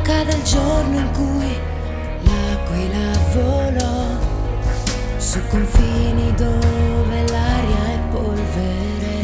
manca del giorno in cui l'aquila volò su confini dove l'aria è polvere.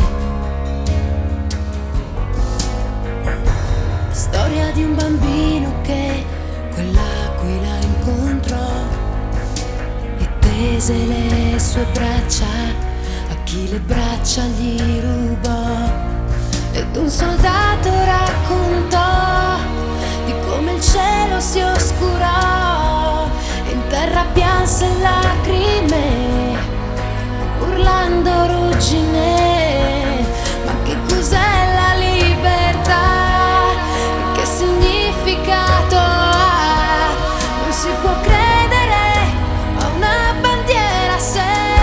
Storia di un bambino che quell'aquila incontrò e tese le sue braccia a chi le braccia gli rubò. Ed un soldato raccontò di come il cielo si oscurò e in terra pianse lacrime, urlando ruggine. Ma che cos'è la libertà? Che significato ha? Non si può credere a una bandiera se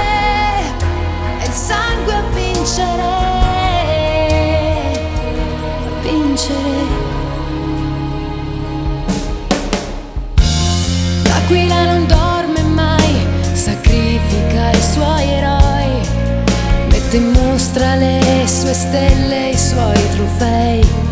è il sangue a vincere. L'aquila non dorme mai, sacrifica i suoi eroi, mette in mostra le sue stelle, i suoi trofei.